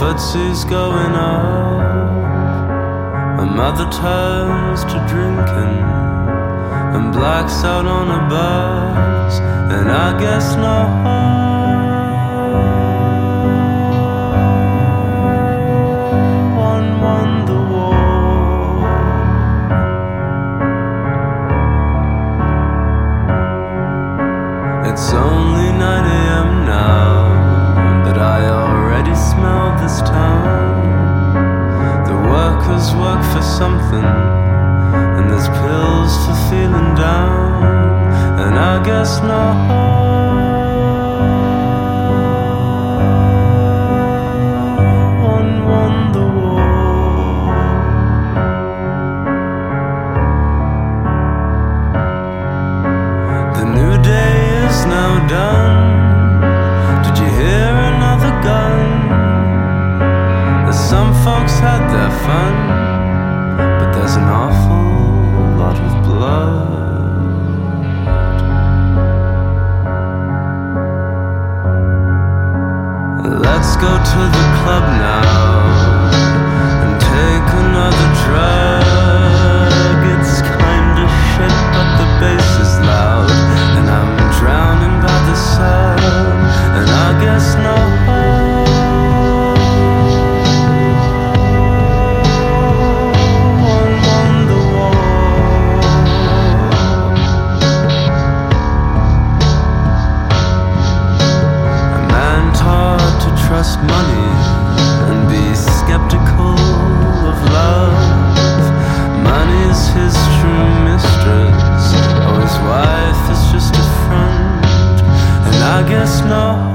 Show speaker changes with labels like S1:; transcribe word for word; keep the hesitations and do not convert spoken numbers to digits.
S1: footsie's going up. My mother turns to drinking and blacks out on a bus, and I guess no. It's only nine a.m. now, but I already smell this town. The workers work for something, and there's pills for feeling down, and I guess no. Now done. Did you hear another gun? Some folks had their fun, but there's an awful lot of blood. Let's go to the club now and take another drug. It's kinda shit, but the bass is loud, and I'm drowning by the sun, and I guess no. One on the wall. A man taught to trust money and be skeptical of love. Money's his true mistress, or his wife is just a friend, and I guess no.